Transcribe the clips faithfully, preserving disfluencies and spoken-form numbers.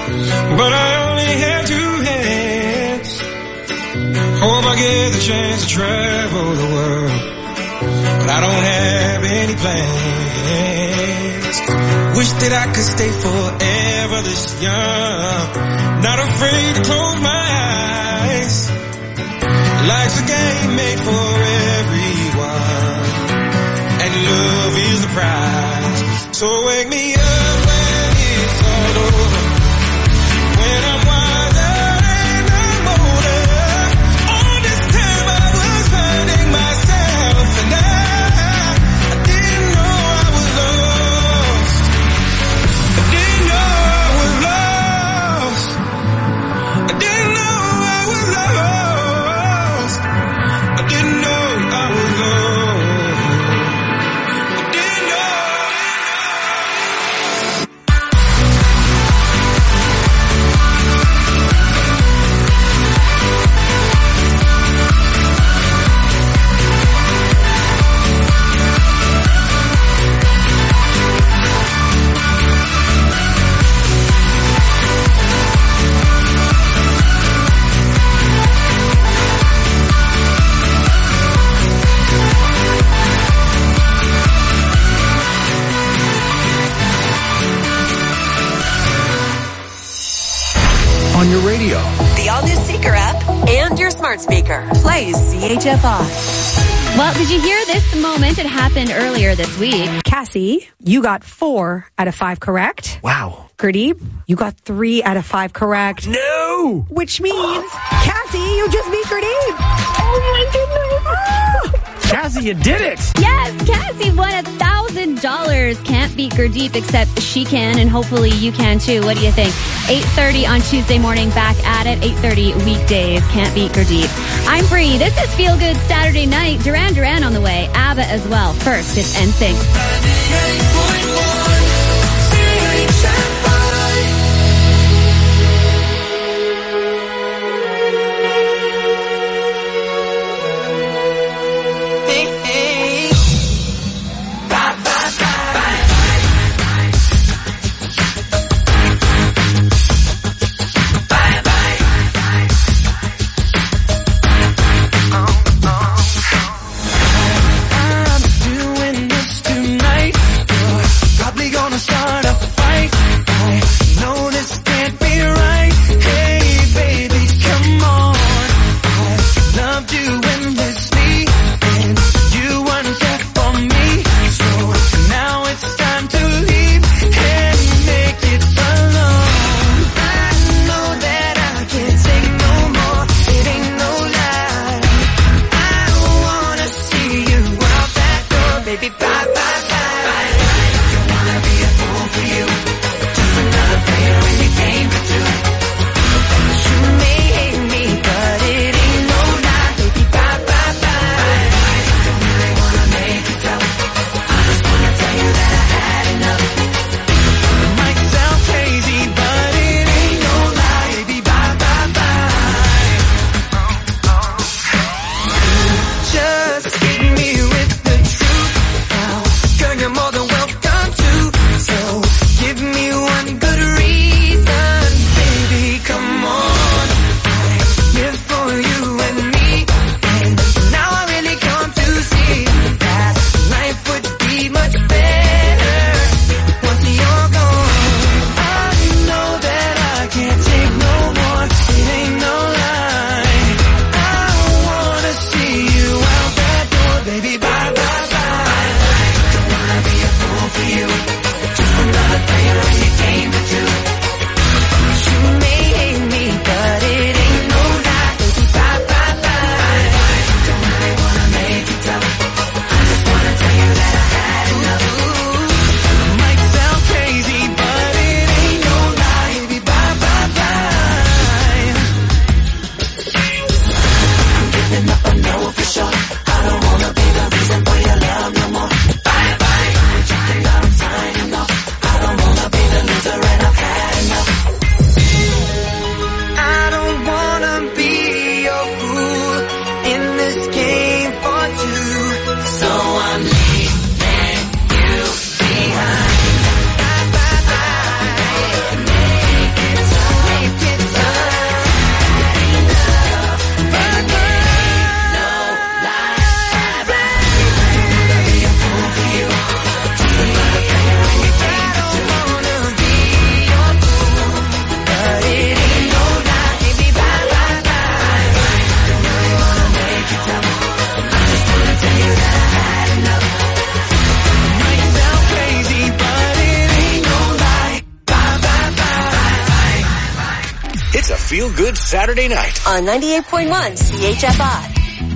but I only have two hands. Hope I get the chance to travel the world, but I don't have any plans. Wish that I could stay forever this young, not afraid to close my eyes. Life's a game made for everyone, and love is the prize. So wake me up when it's all over, when I'm wiser and I'm older. All this time I was finding myself, and I, I didn't know I was lost. I didn't know I was lost. I didn't know I was lost. I didn't know I was lost. I didn't know. On your radio, the all-new Seeker app, and your smart speaker. Play C H F R. Well, did you hear this moment? It happened earlier this week. Cassie, you got four out of five correct. wow. Gurdeep, you got three out of five correct. No! Which means, Cassie, you just beat Gurdeep. Oh my goodness. Cassie, you did it! Yes, Cassie won a thousand dollars. Can't beat Gurdeep, except she can, and hopefully you can too. What do you think? eight thirty on Tuesday morning, back at it. eight thirty weekdays. Can't beat Gurdeep. I'm Bree. This is Feel Good Saturday Night. Duran Duran on the way. ABBA as well. First, it's N Sync. I'm doing this tonight. It's a feel-good Saturday night on ninety-eight point one C H F I.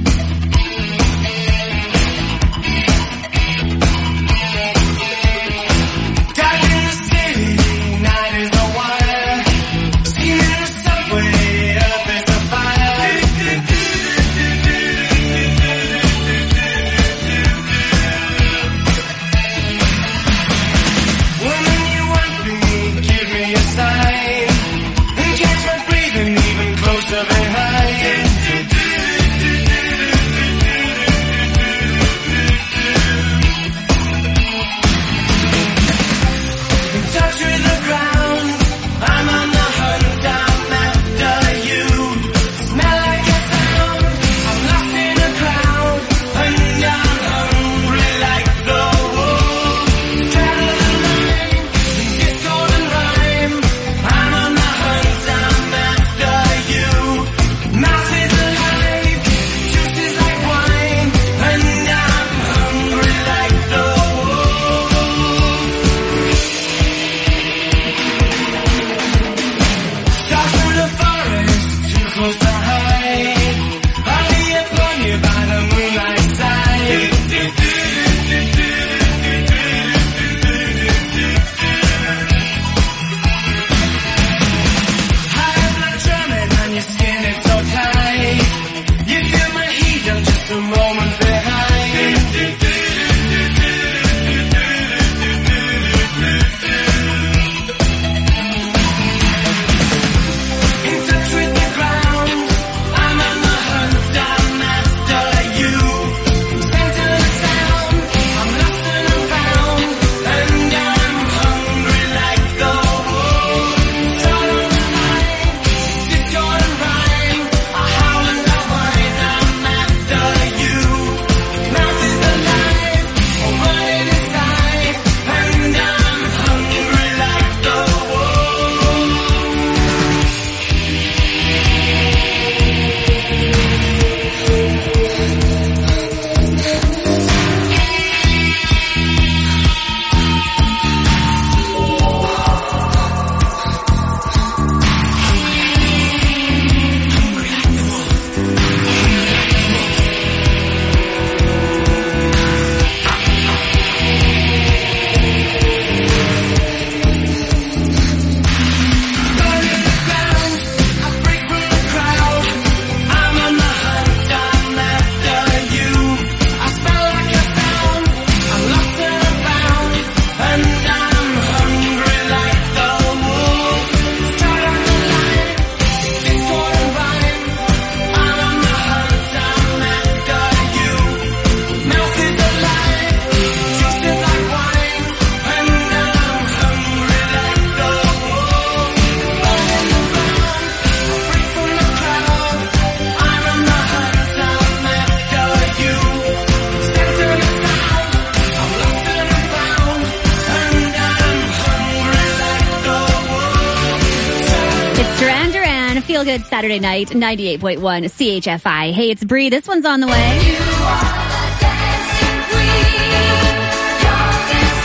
Good Saturday night, ninety-eight point one C H F I. Hey, it's Bree. This one's on the way. You are the dancing queen, young and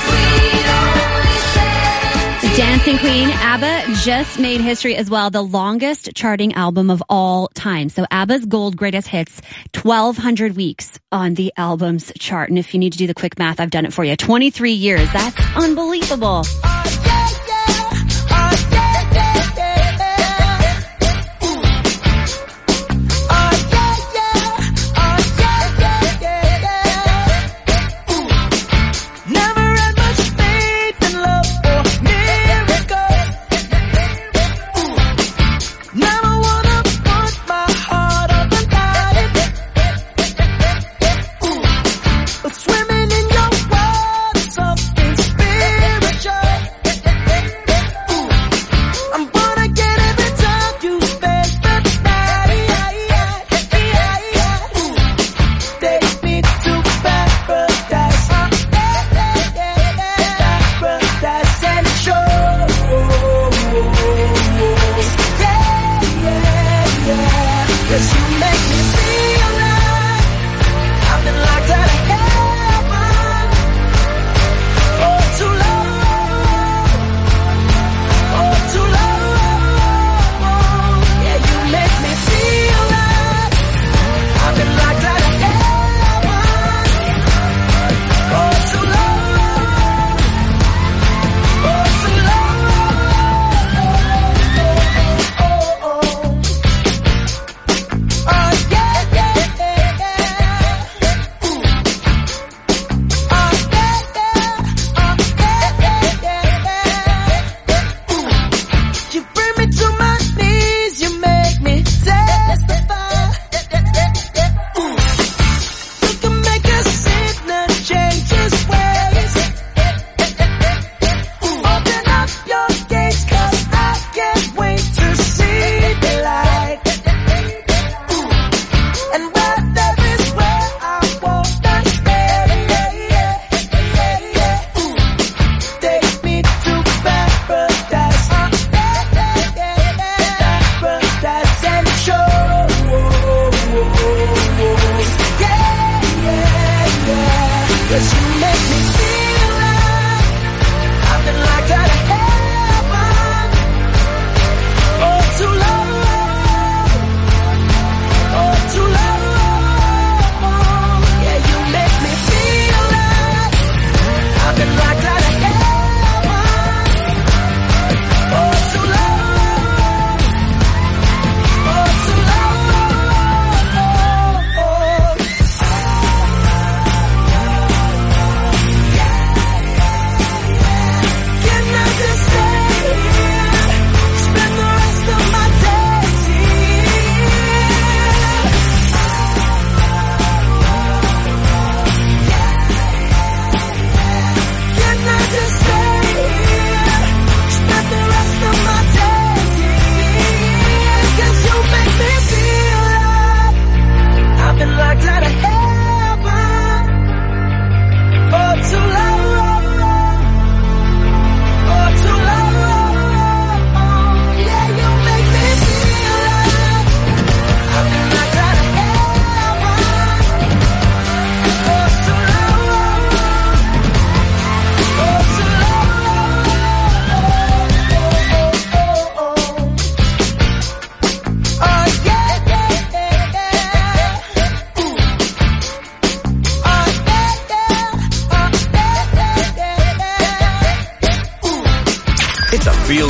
sweet, only seventeen. Dancing Queen, ABBA just made history as well. The longest charting album of all time. So ABBA's Gold Greatest Hits, twelve hundred weeks on the album's chart. And if you need to do the quick math, I've done it for you. twenty-three years. That's unbelievable. Swimming in your world, something spiritual.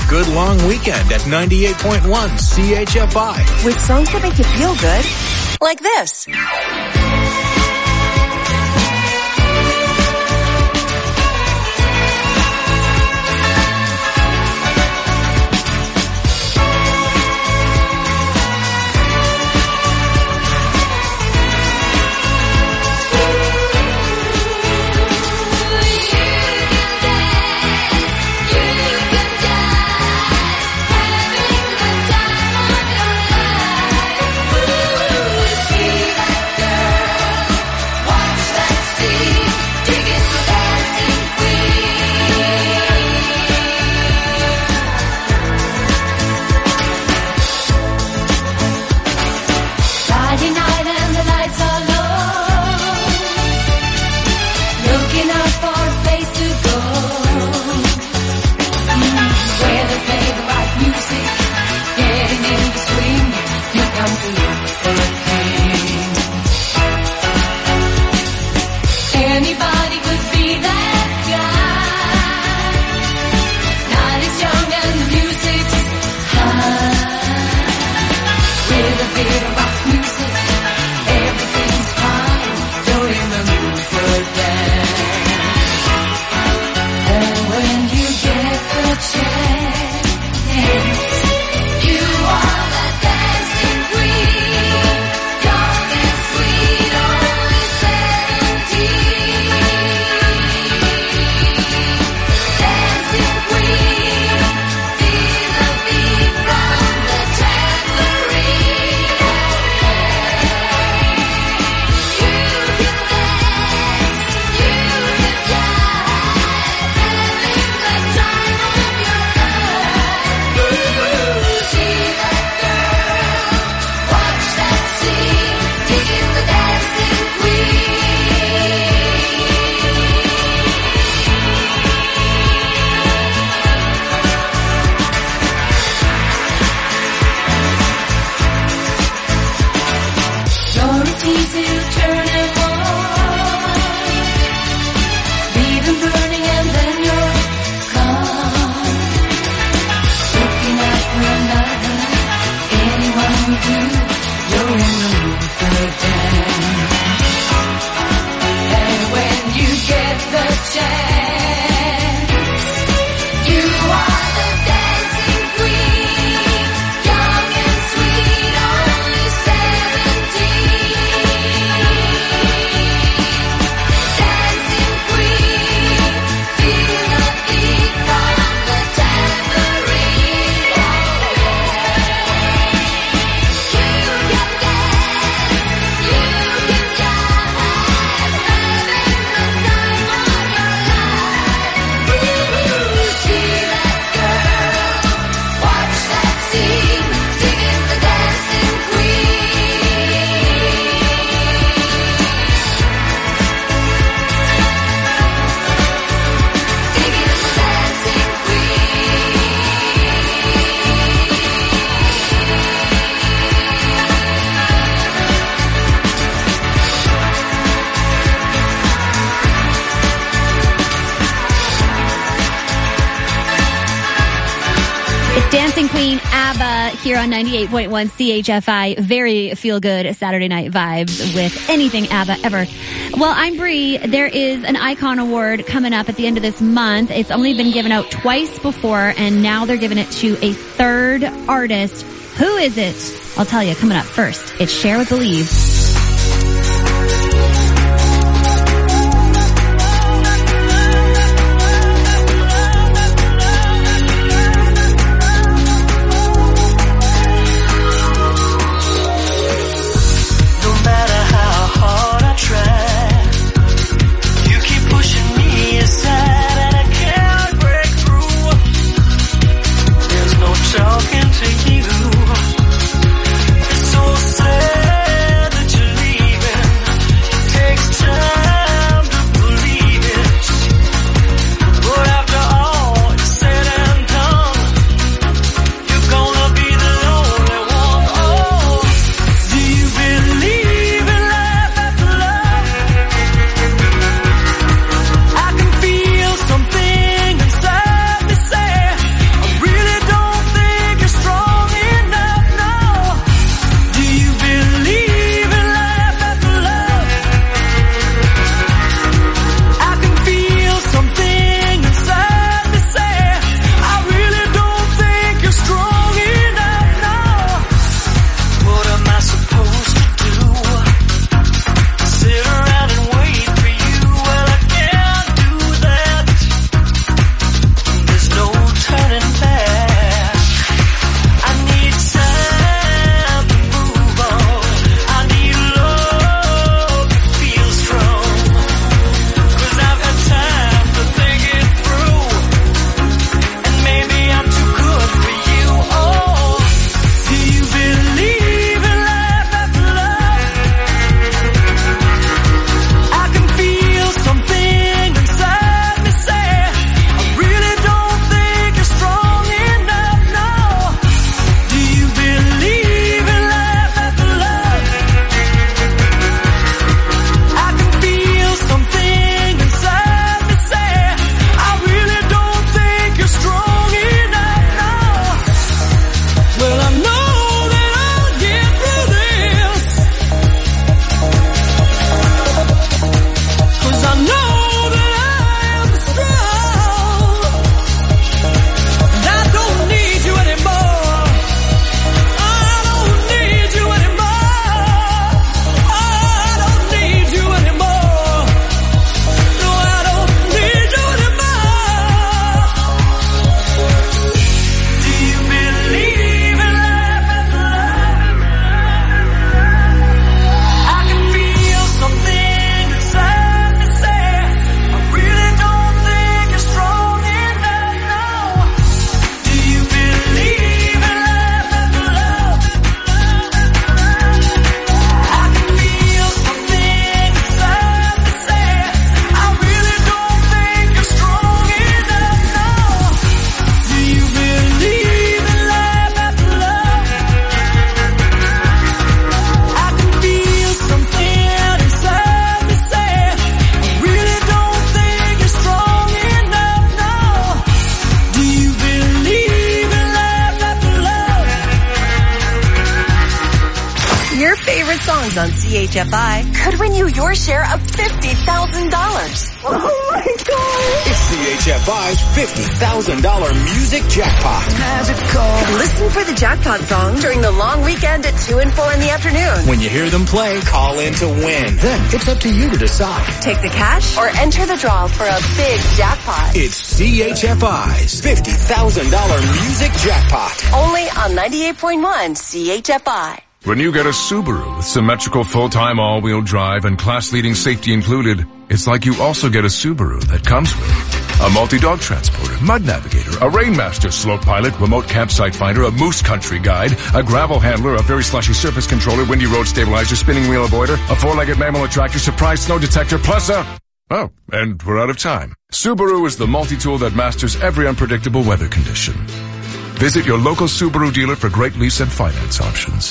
good long weekend at ninety-eight point one C H F I. With songs that make you feel good, like this. Dancing Queen, ABBA, here on ninety-eight point one C H F I. Very feel-good Saturday night vibes with anything ABBA ever. Well, I'm Bree. There is an Icon Award coming up at the end of this month. It's only been given out twice before, and now they're giving it to a third artist. Who is it? I'll tell you coming up first. It's Share with Believe. Talking to you, it's so sad that songs on C H F I could win you your share of fifty thousand dollars. Oh my God. It's C H F I's fifty thousand dollars music jackpot. Magical. Listen for the jackpot song during the long weekend at two and four in the afternoon. When you hear them play, call in to win. Then it's up to you to decide. Take the cash or enter the draw for a big jackpot. It's C H F I's fifty thousand dollars music jackpot. Only on ninety-eight point one C H F I. When you get a Subaru with symmetrical full-time all-wheel drive and class-leading safety included, it's like you also get a Subaru that comes with a multi-dog transporter, mud navigator, a Rainmaster slope pilot, remote campsite finder, a moose country guide, a gravel handler, a very slushy surface controller, windy road stabilizer, spinning wheel avoider, a four-legged mammal attractor, surprise snow detector, plus a... Oh, and we're out of time. Subaru is the multi-tool that masters every unpredictable weather condition. Visit your local Subaru dealer for great lease and finance options.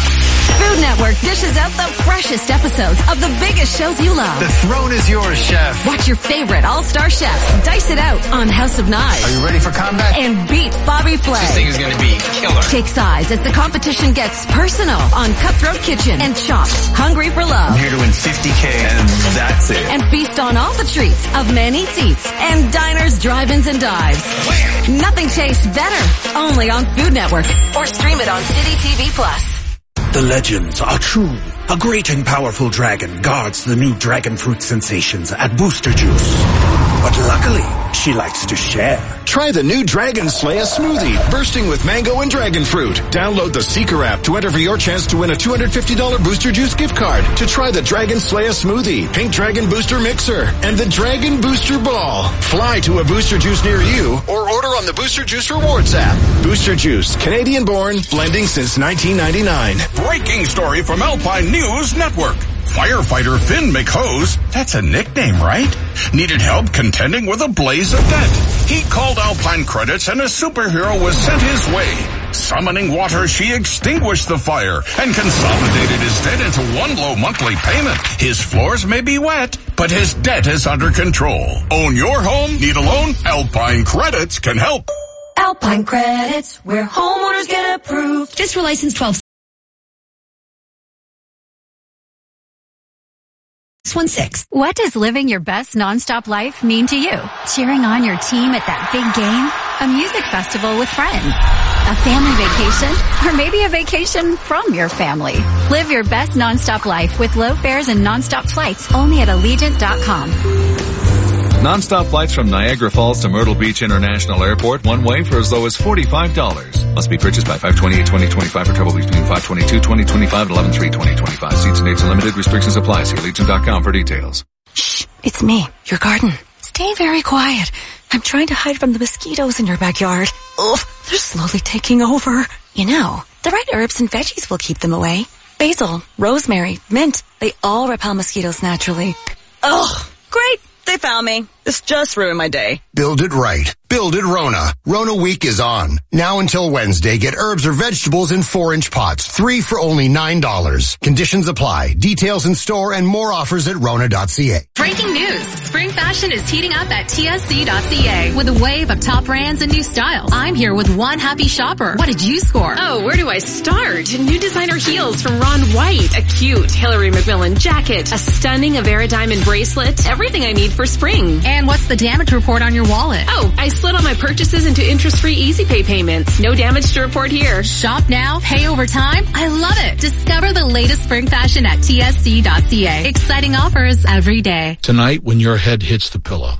Food Network dishes out the freshest episodes of the biggest shows you love. The throne is yours, chef. Watch your favorite all-star chefs dice it out on House of Knives. Are you ready for combat? And beat Bobby Flay. This thing is going to be killer. Take sides as the competition gets personal on Cutthroat Kitchen and Chopped, Hungry for Love. I'm here to win fifty K and that's it. And feast on all the treats of Man Eats Eats and diners, drive-ins, and dives. Nothing tastes better. Only on Food Network. Or stream it on City T V Plus. The legends are true. A great and powerful dragon guards the new dragon fruit sensations at Booster Juice. But luckily, she likes to share. Try the new Dragon Slayer smoothie, bursting with mango and dragon fruit. Download the Seeker app to enter for your chance to win a two hundred fifty dollars Booster Juice gift card to try the Dragon Slayer smoothie, Pink Dragon Booster Mixer, and the Dragon Booster Ball. Fly to a Booster Juice near you or order on the Booster Juice Rewards app. Booster Juice, Canadian-born, blending since nineteen ninety-nine. Breaking story from Alpine News Network. Firefighter Finn McHose, that's a nickname, right? Needed help contending with a blaze of debt. He called Alpine Credits and a superhero was sent his way. Summoning water, she extinguished the fire and consolidated his debt into one low monthly payment. His floors may be wet, but his debt is under control. Own your home? Need a loan? Alpine Credits can help. Alpine Credits, where homeowners get approved. Fiscal license twelve. One six. What does living your best nonstop life mean to you? Cheering on your team at that big game? A music festival with friends? A family vacation? Or maybe a vacation from your family? Live your best nonstop life with low fares and nonstop flights only at Allegiant dot com. Non-stop flights from Niagara Falls to Myrtle Beach International Airport, one way for as low as forty-five dollars. Must be purchased by five twenty-eight twenty twenty-five for travel between five twenty-two twenty twenty-five and eleven three twenty twenty-five. Seats and dates are limited. Restrictions apply. See Allegiant dot com for details. Shh, it's me, your garden. Stay very quiet. I'm trying to hide from the mosquitoes in your backyard. Ugh, they're slowly taking over. You know, the right herbs and veggies will keep them away. Basil, rosemary, mint, they all repel mosquitoes naturally. Ugh, great. They found me. This just ruined my day. Build it right. Build it Rona. Rona Week is on. Now until Wednesday, get herbs or vegetables in four-inch pots. Three for only nine dollars. Conditions apply. Details in store and more offers at Rona dot c a. Breaking news. Spring fashion is heating up at T S C dot c a with a wave of top brands and new styles. I'm here with one happy shopper. What did you score? Oh, where do I start? New designer heels from Ron White. A cute Hillary McMillan jacket. A stunning Avera diamond bracelet. Everything I need for spring. And what's the damage report on your wallet? Oh, I slid all my purchases into interest-free Easy Pay payments. No damage to report here. Shop now, pay over time. I love it. Discover the latest spring fashion at T S C dot c a. Exciting offers every day. Tonight, when your head hits the pillow,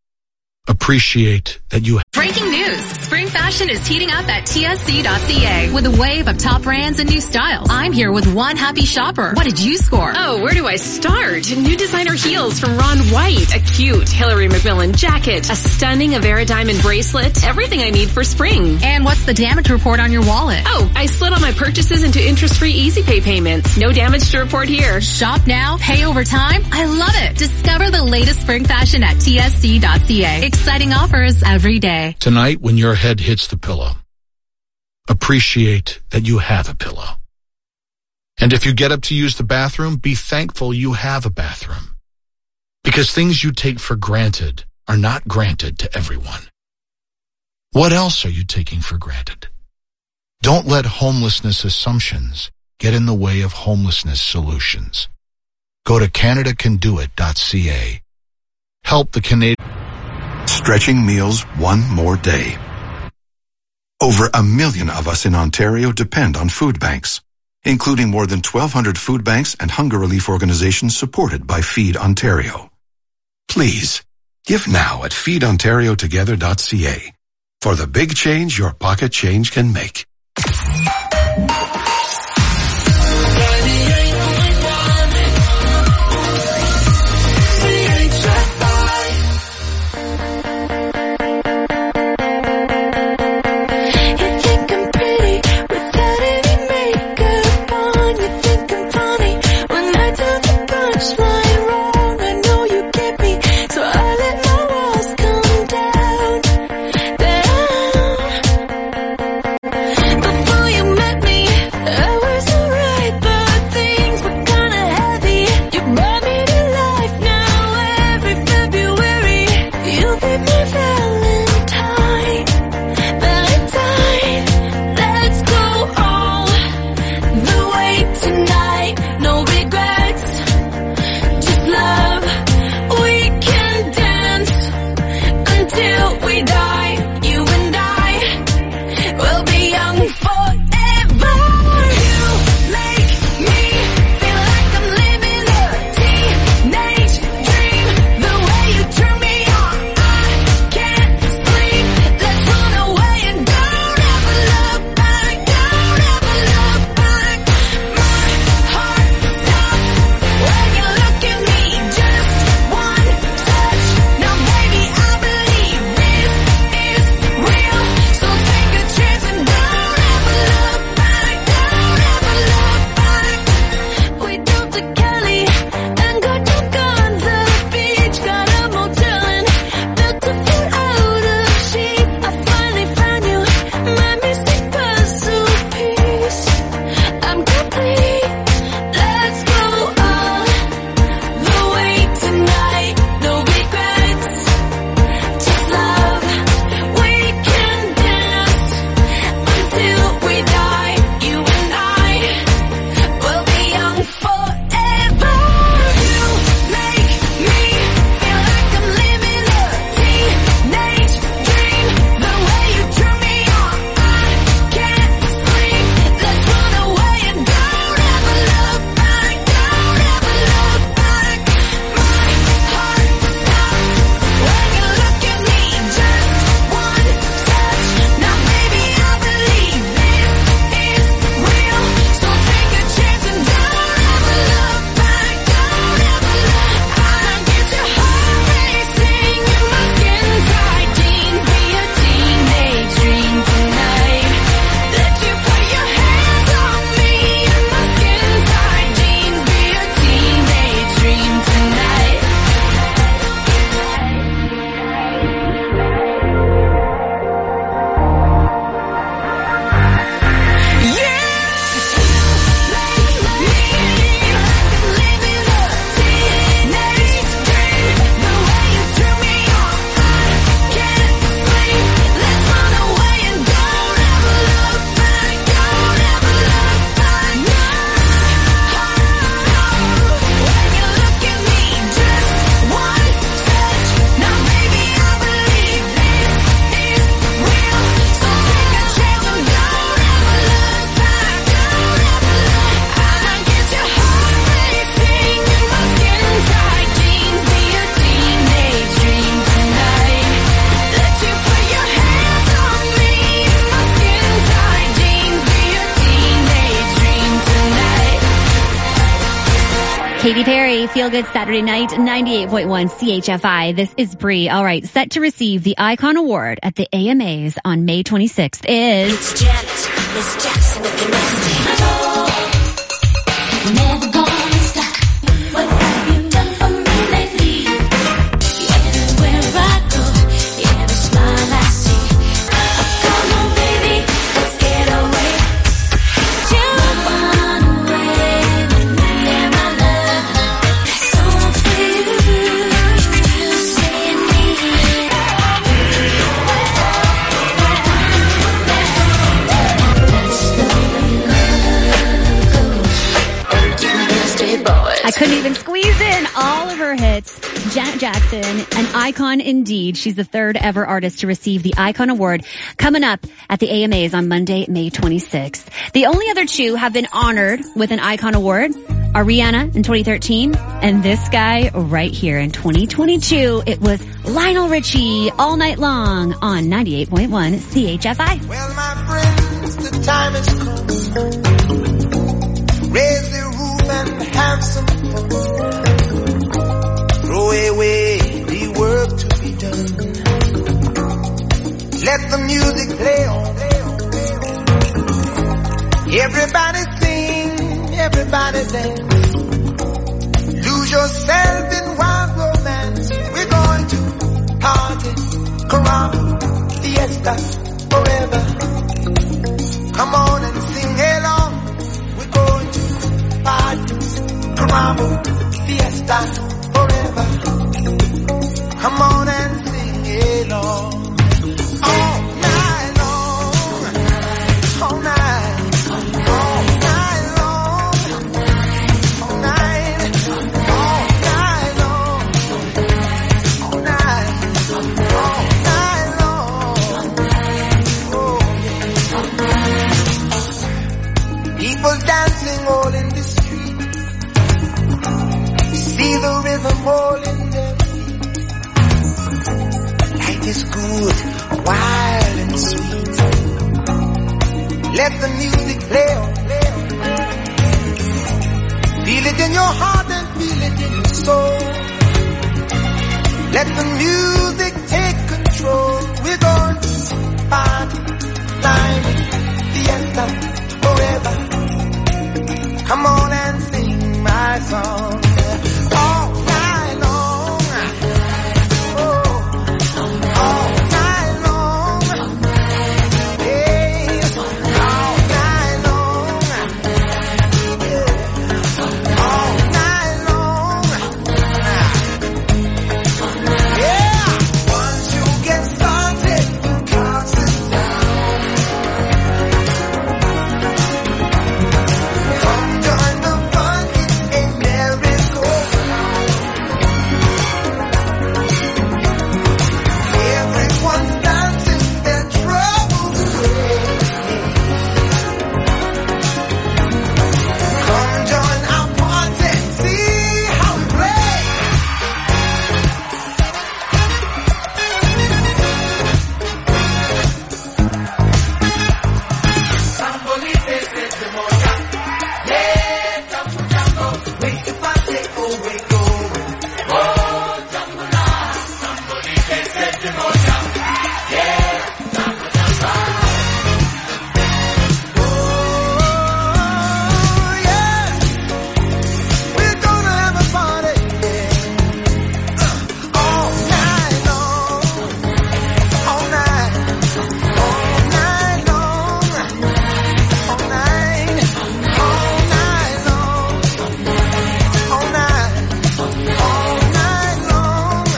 appreciate that you... Breaking news. Spring fashion is heating up at T S C dot c a with a wave of top brands and new styles. I'm here with one happy shopper. What did you score? Oh, where do I start? New designer heels from Ron White. A cute Hillary McMillan jacket. A stunning Avera diamond bracelet. Everything I need for spring. And what's the damage report on your wallet? Oh, I slid all my purchases into interest-free Easy Pay payments. No damage to report here. Shop now, pay over time. I love it. Discover the latest spring fashion at T S C dot c a. Exciting offers every day. Tonight, when your head hits the pillow, appreciate that you have a pillow. And if you get up to use the bathroom, be thankful you have a bathroom. Because things you take for granted are not granted to everyone. What else are you taking for granted? Don't let homelessness assumptions get in the way of homelessness solutions. Go to Canada Can Do It dot C A. Help the Canadian... Stretching meals one more day. Over a million of us in Ontario depend on food banks, including more than twelve hundred food banks and hunger relief organizations supported by Feed Ontario. Please, give now at feed ontario together dot C A for the big change your pocket change can make. Katy Perry, Feel Good Saturday Night, ninety-eight point one C H F I. This is Bree. All right, set to receive the Icon Award at the A M As on May twenty-sixth is... It's Janet, Miss Jackson with the nasty. Never gonna stop. What have you done for me lately? Everywhere I go, every smile I see. Come on, baby, let's get away. You run away with me and my love. That's all for you. You saying me. That's the way couldn't even squeeze in all of her hits. Janet Jackson, an icon indeed. She's the third ever artist to receive the Icon Award, coming up at the A M As on Monday, May twenty-sixth. The only other two have been honored with an Icon Award are Rihanna in twenty thirteen and this guy right here in twenty twenty-two. It was Lionel Richie, All Night Long on ninety-eight point one C H F I. Well, my friends, the time has come. Raise the roof and have some fun. Throw away the work to be done. Let the music play on. Everybody sing, everybody dance. Lose yourself in wild romance. We're going to party, caramba, fiesta, forever. Come on and sing along. We're going to party, caramba, fiesta, forever. Come on and sing along. All night long, all night, all night long, all night, all night long, all night, all night long. Oh, yeah. People dancing all in the street. See the rhythm all in their feet. Life is good, wild and sweet. Let the music play on, play on. Feel it in your heart and feel it in your soul. Let the music take control. We're going to party, climbing, fiesta, forever. Come on and sing my song. All night long. Oh, all night long. Hey, all night long. Yeah, all night long. Yeah, once you get started, you can't sit down. Come join the fun, it's a merry-go-round. Everyone's dancing their troubles away. Come join our party, see how we play. Sambolite se moja, yeah, jambo jambo, make the party go, we go. Oh, jambo la, sambolite se moja, yeah, jambo jambo. Oh, yeah, we're gonna have a party, yeah. All night long, all night, all night long, all night, all night long, all night, all night long.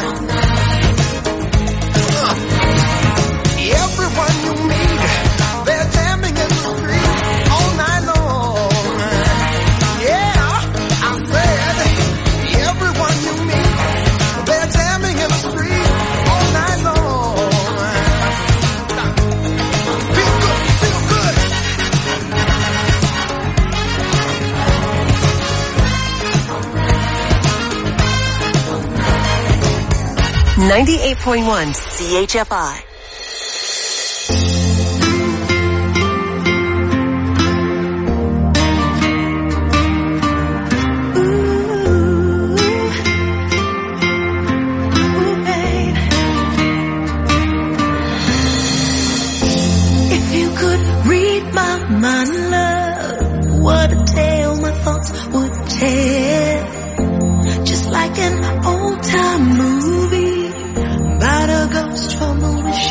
Everyone you meet, they're jamming in the street all night long. Yeah, I said, everyone you meet, they're jamming in the street all night long. Feel good, feel good. ninety-eight point one C H F I. If you could read my mind, love, what a tale my thoughts would tell. Just like an old time movie about a ghost from a wish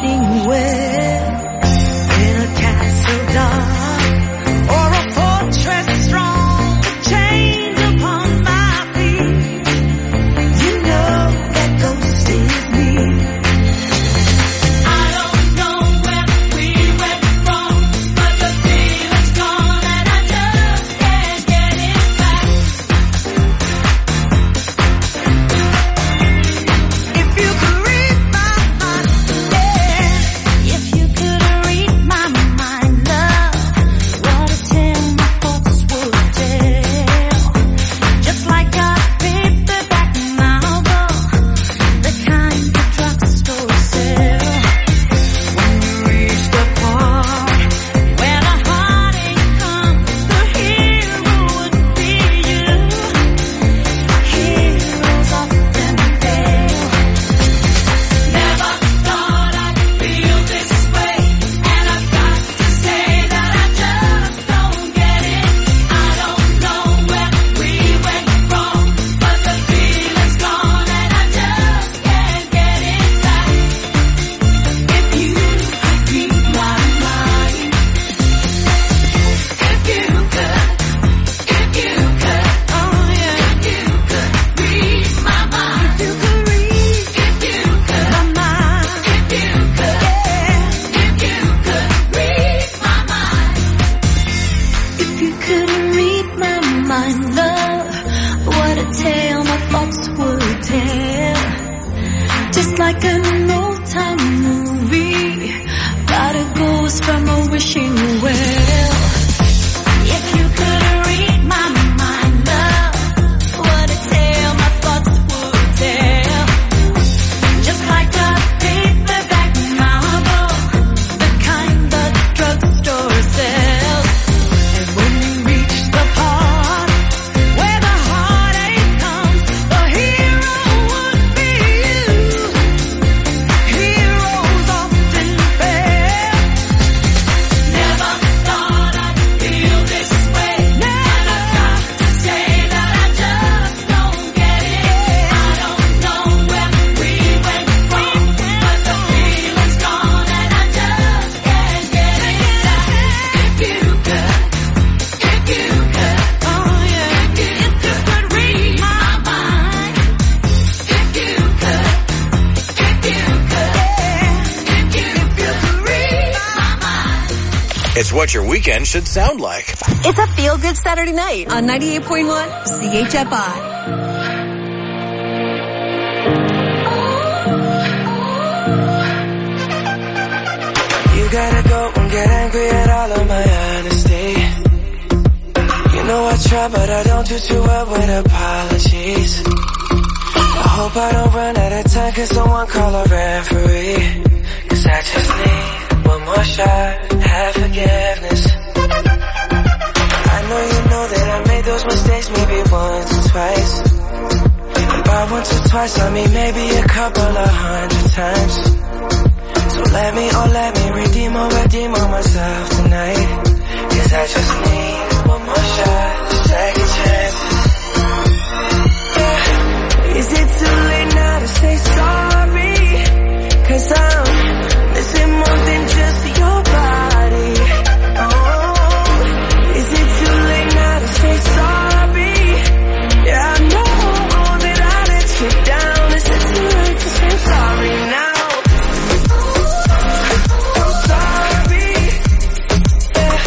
my love, what a tale my thoughts would tell. Just like an old-time movie, prodigals from a wishing well. If you could read my mind, love, what a tale my thoughts would tell. Just like a paperback novel, the kind the drugstore sells. And when you reach the part where the heartache comes, the hero would be you. Heroes often fail. Never thought I'd feel this way. Never got to say that I just don't get it. I don't know where we went wrong, but the feeling's gone and I just can't get it. If you could, if you could, oh yeah, if you could read my mind. If you could, if you could, if you could read my mind. It's what your weekend should sound like. It's a feel-good Saturday night on ninety-eight point one C H F I. You gotta go and get angry at all of my honesty. You know I try, but I don't do too well with apologies. I hope I don't run out of time, can someone call a referee? Cause I just need one more shot, have forgiveness. I know you know that I made those mistakes maybe once or twice. And by once or twice I mean maybe a couple of hundred times. So let me, oh let me redeem or redeem on myself tonight. Cause I just need one more shot, just take a chance. Yeah. Is it too late now to say sorry? Cause I'm missing more than just your body. Oh, is it too late now to say sorry? Yeah, I know that I let you down. Is it too late to say sorry now? I'm sorry. Yeah.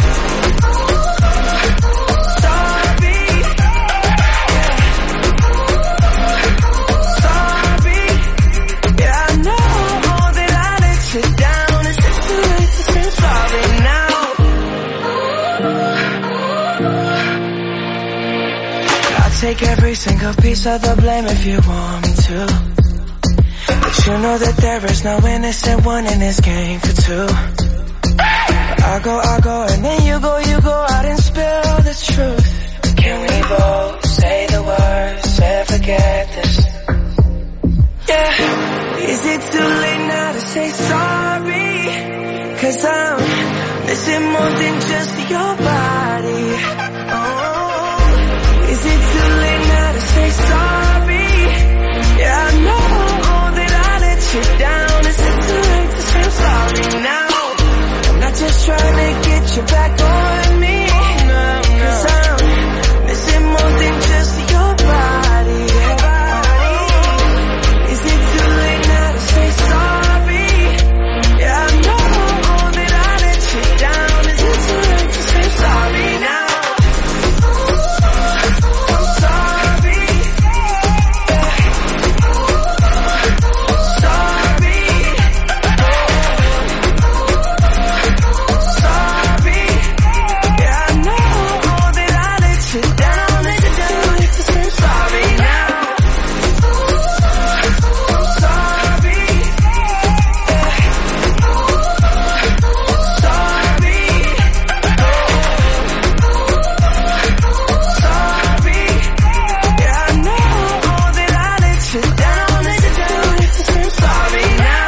Sorry. Yeah. Sorry. Yeah, I know that I let you down. Is it too late to say sorry now? I'll take every single piece of the blame if you want me to. But you know that there is no innocent one in this game for two. But I go, I go, and then you go, you go out and spill the truth. Can we both say the words and forget this? Yeah. Is it too late now to say sorry? Cause I'm missing more than just your body. Oh, is it too late now to say sorry? Yeah, I know that I let you down. Is it too late to say sorry now? I'm not just trying to get you back on me. Cause I'm missing more than just your body. Is it too late now to say sorry? Yeah, I know that I let you down. Is it too late to say sorry now? I'm sorry. Yeah. Sorry. Sorry. Yeah, I know that I let you down. Is it too late to say sorry now? I'm sorry. Yeah. Sorry. Sorry. Yeah, I know that I let you down. Is it too late to say sorry now?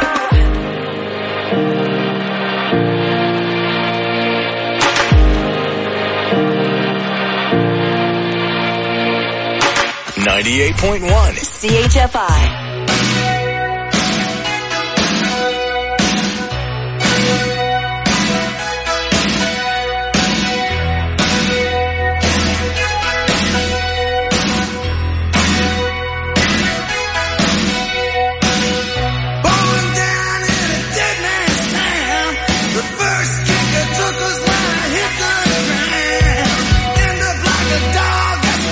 ninety-eight point one. C H F I. Born down in a dead man's town. The first kick I took was when I hit the ground. End up like a dog that's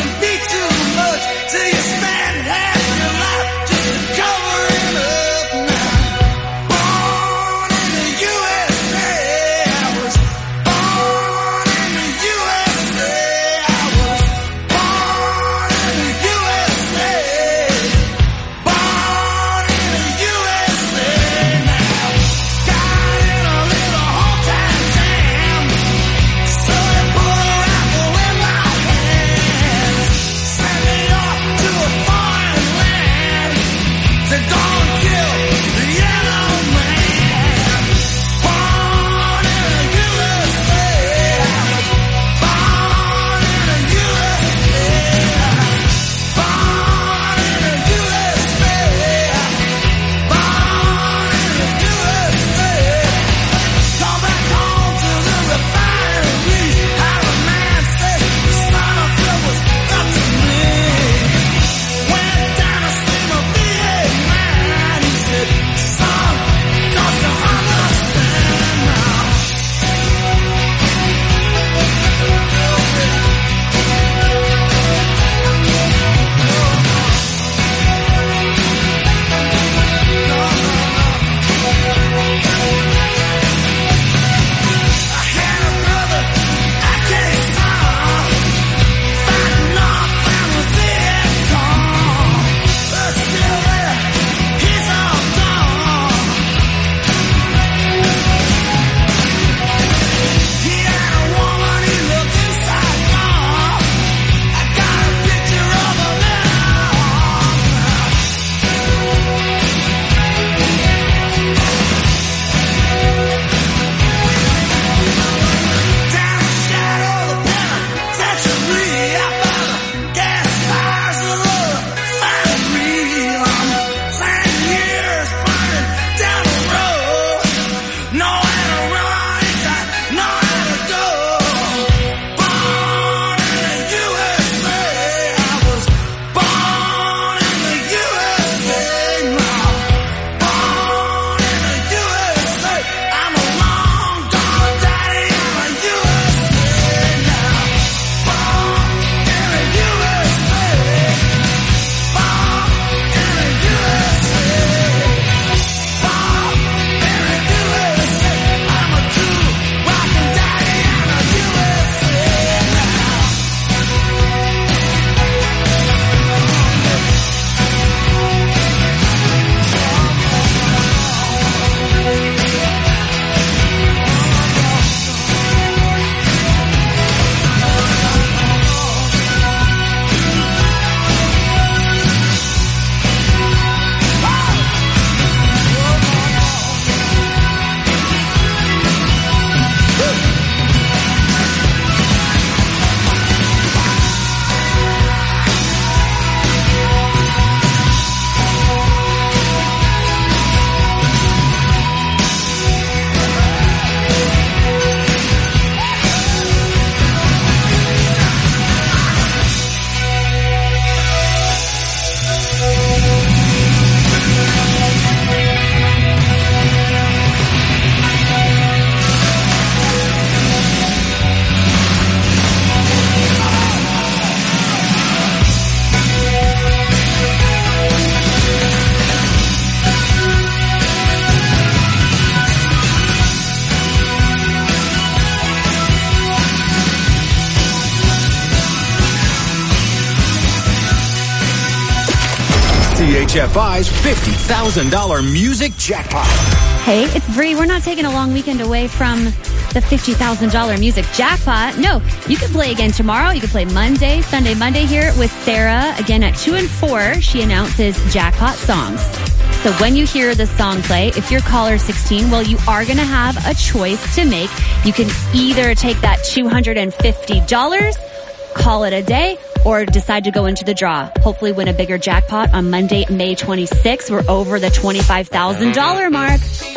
C H F I's fifty thousand dollars music jackpot. Hey, it's Bree. We're not taking a long weekend away from the fifty thousand dollars music jackpot. No, you can play again tomorrow. You can play Monday, Sunday, Monday here with Sarah. Again at two and four, she announces jackpot songs. So when you hear the song play, if you're caller sixteen, well, you are going to have a choice to make. You can either take that two hundred fifty dollars, call it a day, or decide to go into the draw. Hopefully win a bigger jackpot on Monday, May twenty-sixth. We're over the twenty-five thousand dollars mark.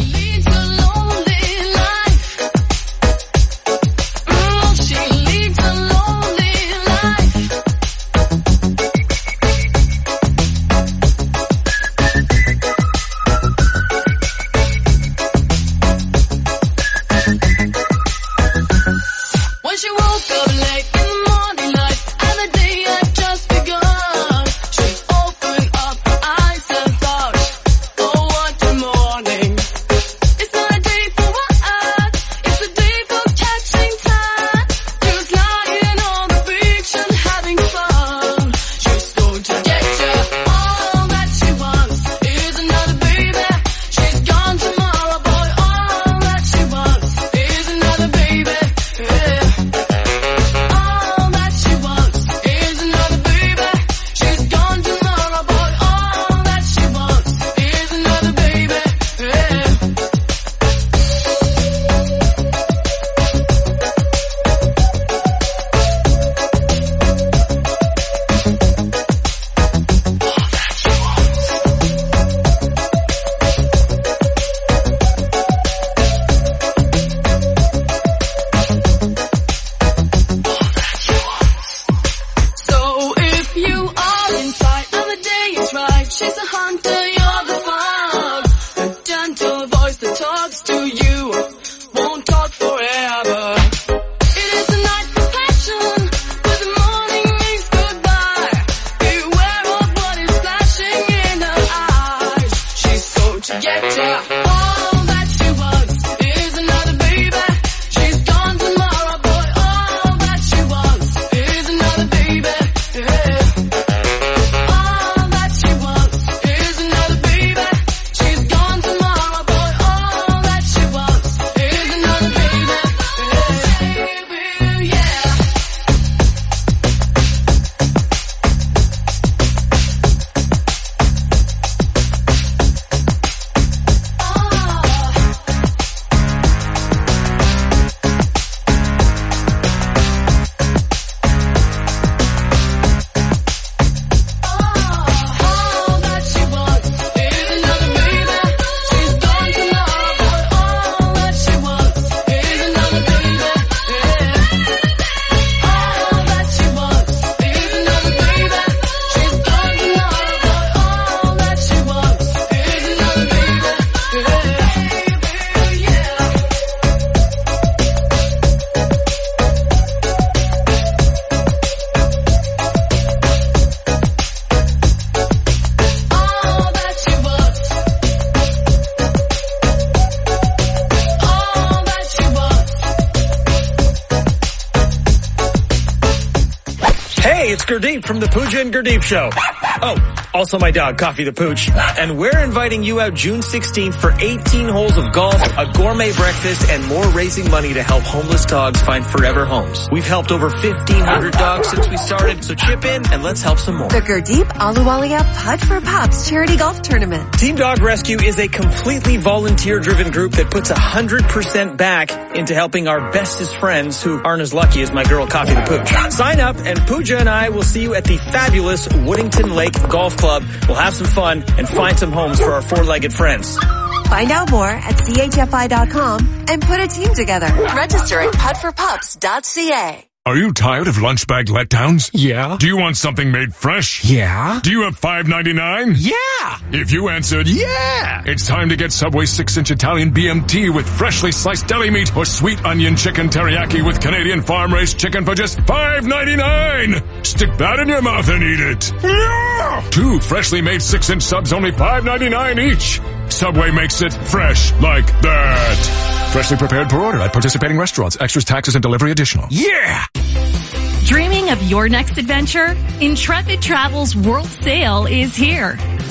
Gurdeep from the Pooja and Gurdeep Show. Oh, also my dog, Coffee the Pooch. And we're inviting you out June sixteenth for eighteen holes of golf, a gourmet breakfast, and more raising money to help homeless dogs find forever homes. We've helped over fifteen hundred dogs since we started, so chip in and let's help some more. The Gurdeep Ahluwalia Putt for Pups charity golf tournament. Team Dog Rescue is a completely volunteer-driven group that puts one hundred percent back into helping our bestest friends who aren't as lucky as my girl, Coffee the Pooch. Sign up and Pooja and I will see you at the fabulous Woodington Lake Golf Club. We'll have some fun and find some homes for our four-legged friends. Find out more at C H F I dot com and put a team together. Register at putt for pups dot C A. Are you tired of lunch bag letdowns? Yeah. Do you want something made fresh? Yeah. Do you have five ninety-nine? Yeah. If you answered yeah, it's time to get Subway six inch Italian B M T with freshly sliced deli meat or sweet onion chicken teriyaki with Canadian farm-raised chicken for just five ninety-nine. Stick that in your mouth and eat it. Yeah. Two freshly made six inch subs, only five ninety-nine each. Subway makes it fresh like that. Freshly prepared per order at participating restaurants. Extras, taxes, and delivery additional. Yeah! Dreaming of your next adventure? Intrepid Travel's World Sale is here.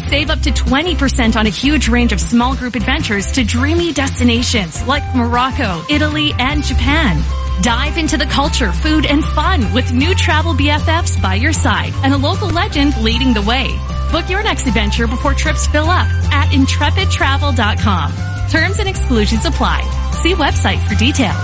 Save up to twenty percent on a huge range of small group adventures to dreamy destinations like Morocco, Italy, and Japan. Dive into the culture, food, and fun with new travel B F Fs by your side and a local legend leading the way. Book your next adventure before trips fill up at intrepid travel dot com. Terms and exclusions apply. See website for details.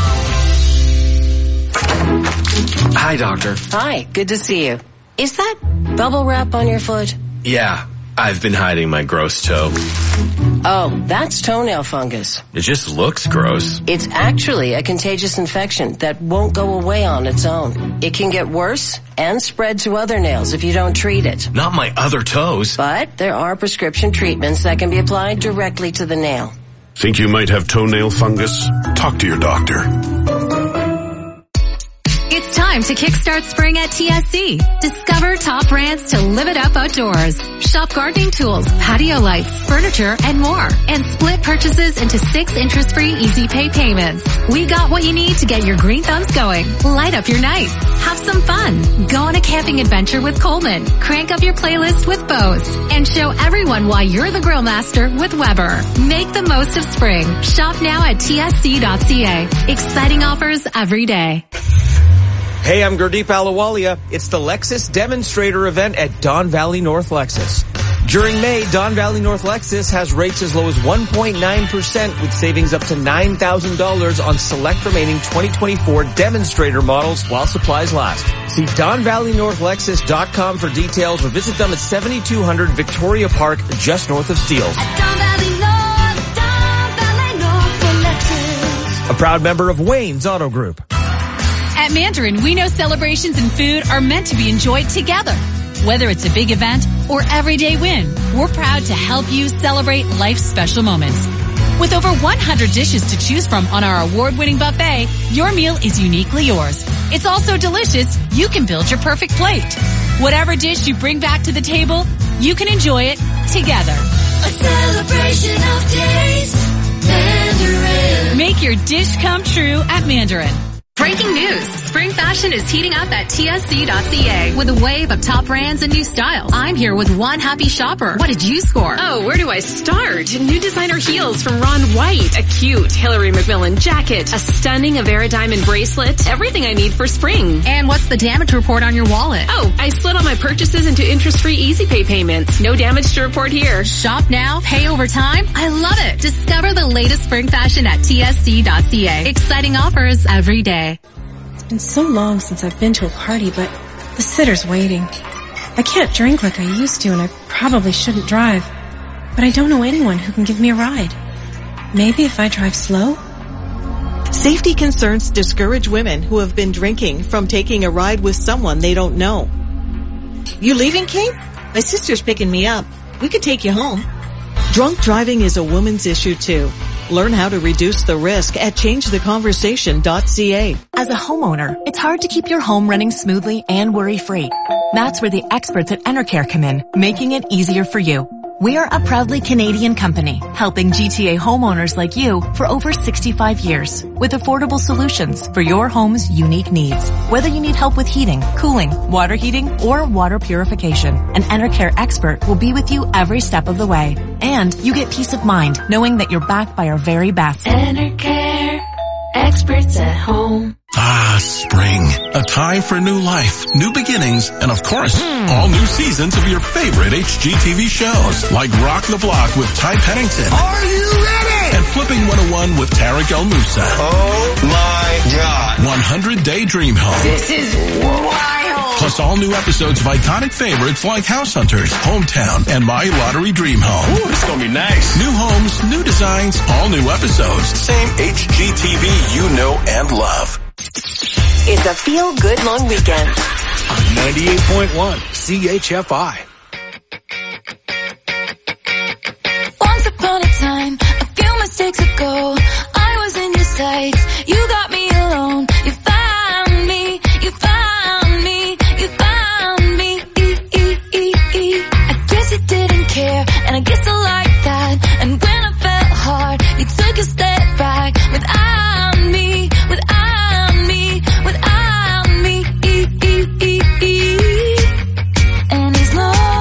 Hi, doctor. Hi, good to see you. Is that bubble wrap on your foot? Yeah, I've been hiding my gross toe. Oh, that's toenail fungus. It just looks gross. It's actually a contagious infection that won't go away on its own. It can get worse and spread to other nails if you don't treat it. Not my other toes. But there are prescription treatments that can be applied directly to the nail. Think you might have toenail fungus? Talk to your doctor. It's time to kickstart spring at T S C. Discover top brands to live it up outdoors. Shop gardening tools, patio lights, furniture, and more. And split purchases into six interest-free easy pay payments. We got what you need to get your green thumbs going. Light up your nights. Have some fun. Go on a camping adventure with Coleman. Crank up your playlist with Bose. And show everyone why you're the grill master with Weber. Make the most of spring. Shop now at T S C dot C A. Exciting offers every day. Hey, I'm Gurdeep Ahluwalia. It's the Lexus Demonstrator event at Don Valley North Lexus. During May, Don Valley North Lexus has rates as low as one point nine percent with savings up to nine thousand dollars on select remaining twenty twenty-four Demonstrator models while supplies last. See don valley north lexus dot com for details or visit them at seventy-two hundred Victoria Park, just north of Steeles. Don Valley North, Don Valley North Lexus. A proud member of Wayne's Auto Group. At Mandarin, we know celebrations and food are meant to be enjoyed together. Whether it's a big event or everyday win, we're proud to help you celebrate life's special moments. With over one hundred dishes to choose from on our award-winning buffet, your meal is uniquely yours. It's also delicious. You can build your perfect plate. Whatever dish you bring back to the table, you can enjoy it together. A celebration of taste, Mandarin. Make your dish come true at Mandarin. Breaking news. Spring fashion is heating up at T S C dot C A with a wave of top brands and new styles. I'm here with one happy shopper. What did you score? Oh, where do I start? New designer heels from Ron White, a cute Hillary McMillan jacket, a stunning Avera diamond bracelet, everything I need for spring. And what's the damage report on your wallet? Oh, I split all my purchases into interest-free easy pay payments. No damage to report here. Shop now, pay over time. I love it. Discover the latest spring fashion at T S C dot C A. Exciting offers every day. It's been so long since I've been to a party, but the sitter's waiting. I can't drink like I used to, and I probably shouldn't drive. But I don't know anyone who can give me a ride. Maybe if I drive slow? Safety concerns discourage women who have been drinking from taking a ride with someone they don't know. You leaving, Kate? My sister's picking me up. We could take you home. Drunk driving is a woman's issue too. Learn how to reduce the risk at change the conversation dot C A. As a homeowner, it's hard to keep your home running smoothly and worry-free. That's where the experts at Enercare come in, making it easier for you. We are a proudly Canadian company, helping G T A homeowners like you for over sixty-five years with affordable solutions for your home's unique needs. Whether you need help with heating, cooling, water heating, or water purification, an Enercare expert will be with you every step of the way. And you get peace of mind knowing that you're backed by our very best. Enercare, experts at home. Ah, spring. A time for new life, new beginnings, and of course, all new seasons of your favorite H G T V shows, like Rock the Block with Ty Pennington. Are you ready? And Flipping one oh one with Tarek El Moussa. Oh my God. one hundred Day Dream Home. This is wild. Plus all new episodes of iconic favorites like House Hunters, Hometown, and My Lottery Dream Home. Ooh, this is gonna be nice. New homes, new designs, all new episodes. Same H G T V you know and love. It's a feel-good long weekend. On ninety-eight point one C H F I. Once upon a time, a few mistakes ago, I was in your sights. You got me alone. You found me. You found me. You found me. E, e, e, e. I guess you didn't care, and I guess I like that. And when I felt hard, you took a step back without me. Without me. Without me. E, e, e, e. And as long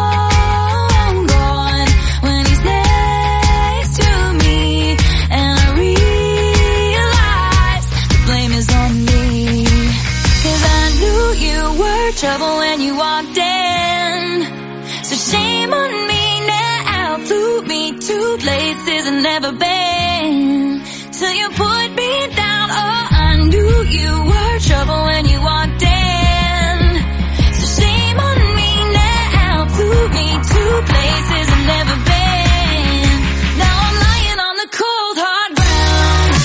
trouble when you walked in. So shame on me now, flew me to places I've never been. Till you put me down, oh, I knew you were trouble when you walked in. So shame on me now, flew me to places I've never been. Now I'm lying on the cold hard ground.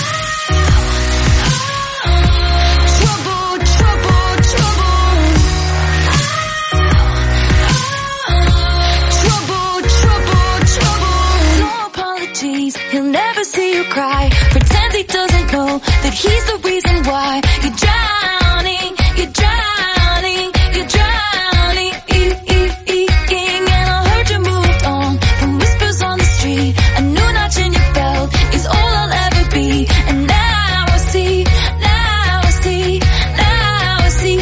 Trouble, trouble, trouble. Trouble, trouble, trouble. No apologies, he'll never see you cry. Pretends he doesn't know that he's the reason why you're drowning, you're drowning, you're drowning. And I heard you moved on from whispers on the street. A new notch in your belt is all I'll ever be. And now I see, now I see, now I see.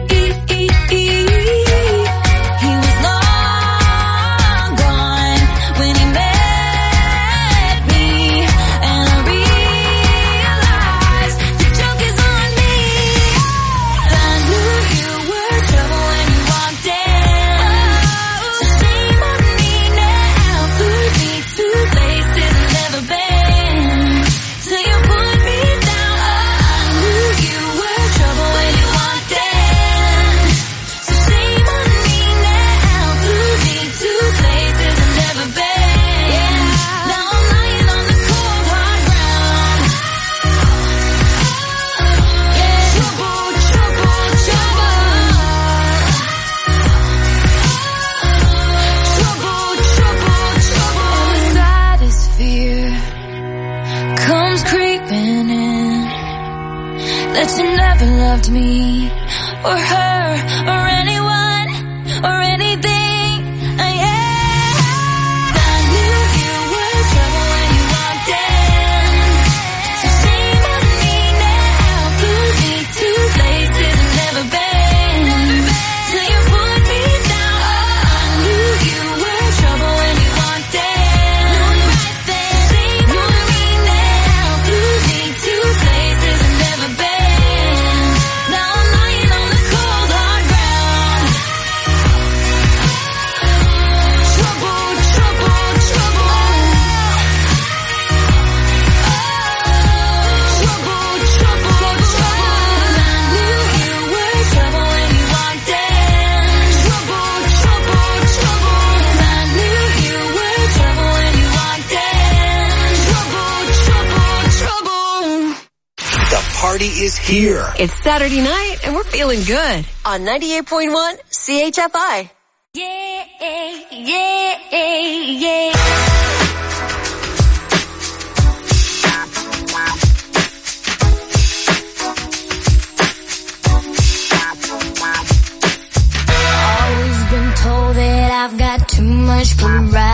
He was long gone when he met me, and I realized the joke is on me. I knew you were trouble when you walked in. So shame on me now, flew me to places I've never been. Till you put me down, oh, I knew you were trouble when you walked in. So shame on me now, flew me to places I've never been. Now I'm lying on the cold hard ground. Trouble, trouble, trouble. Trouble, trouble, trouble. And the saddest fear comes creeping in, that you never loved me or her or anyone or anything. I I knew you were trouble when you walked in. So shame on me now, flew me to places I've never been. Till you put me down, oh, I knew you were trouble when you walked in. Shame on me now, flew me to places I've never been. Now I'm lying on the cold hard ground. Trouble, trouble, trouble. Trouble, trouble, trouble. I knew you were trouble when you walked in. Trouble, trouble, trouble. I knew you were trouble when you walked in. Trouble, trouble, trouble. The party is here. It's Saturday night and we're feeling good on ninety-eight point one C H F I. Yeah, yeah, yeah. Always been told that I've got too much pride.